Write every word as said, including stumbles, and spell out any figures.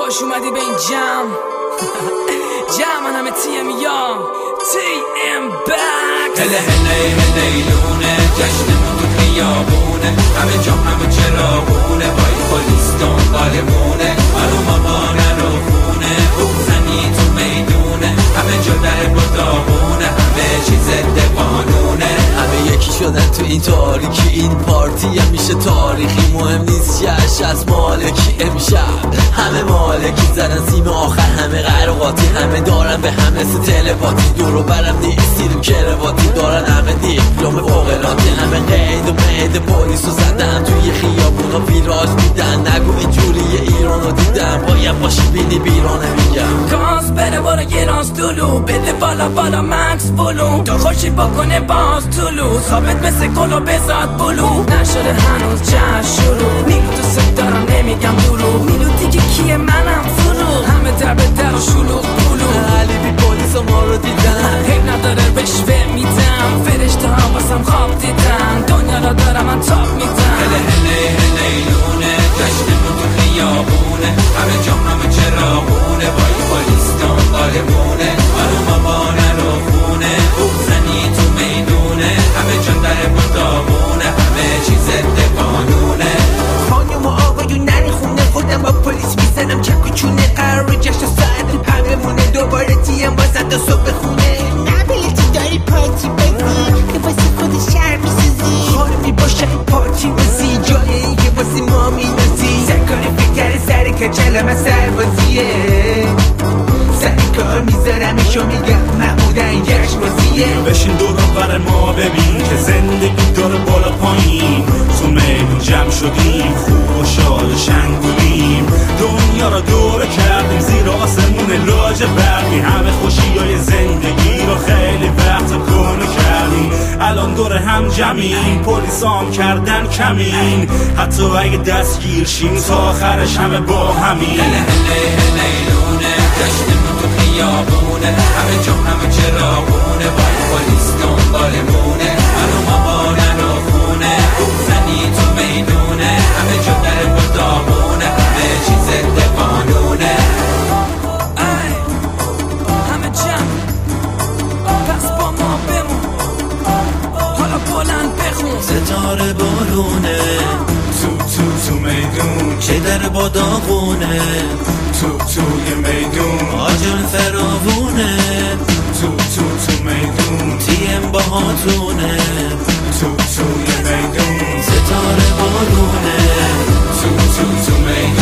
خوش اومدی به این جمع جمع من همه تی ام یا تی ام بک هله هله هلیلونه جشنمون تو خیابونه همه جا همه چراغونه بای پلیس دنبالمونه آروم آقا نرو خونه بزنی تو میدونه همه جا در بوداغونه همه چیز ضد قانونه همه یکی شدن تو این تاریکی این پارتی هم میشه تاریخی مهم نیست جشن از مالکی امشب همه مالکی زدن سیم آخر همه قرقاتی همه دارن به همه سه تلپاتی دورو برم نیستی رو کرواتی دارن همه دیپلوم فوقلاتی همه قید و مید پولیسو زدن توی خیابونا ویراج میدن نگو اینجوری ایرانو دیدم باید باشی بینی بیرانه میگم گاز بره بارا یه راز دلو بده بالا بالا مکس بلو تو خوشی بکنه باز طلو ثابت مثل گلو بزاد بلو نشده هنوز جشن شروع میگو تو سب دارم نمیگم دروغ میلو دیگه کیه منم فرو همه در به در و شلوغ بلو علی بی پلیس ما رو دیدن حیب نداره رشوه میدم فرشته ها واسم خواب دیدن دنیا را دارم من تاب میدم هله هله هلیلونه جشنمون تو خیابونه همه جا همه چراغونه بای پلیس دنبالمونه آروم آقا نرو خونه بزنی تو میدونه همه جا در بوداغونه همه چیز ضد قانونه خانم و آقایون نری خونه خودم با پلیس میزنم چک و چونه قرار جشن ساعت پا بمونه دوباره تیم بازن تا صبح خونه نبیلتی داری پارتی بزی که واسه خود شهر میسازی خانمی باشه پارتی بزی جای این که واسه ما مینازی سرکاری فکر سر کچلم از سربازیه سر کار میذارمشو میگم محمودن جشن بازیه بشین دور بر ما ببین که زندگی داره بالا پایین تو میدون جمع شدیم خوب و شاد شنگولیم دنیا را دور کردیم زیر آسمون لاجه برقی همه خوشی های زندگی رو خیلی وقت کنه کردیم الان دور هم جمعیم پلیس هم کردن کمین حتی اگه دستگیر شیم تا آخرش همه با همین هله هله هلیلونه جشنمون تو خیابونه همه جا همه چراغونه بای پلیس دنبالمونه آروم آقا نرو خونه بزنی تو میدونه همه جا در بوداغونه همه چیز ضد قانونه ای همه جمع پس با ما بمون حالا بلند بخون ستاره بارونه تو تو تو میدون که در با داغونه تو توی میدون آجان فراوونه تو تو تو میدون تیم با هاتونه تو توی میدون ستاره بارونه تو تو تو میدون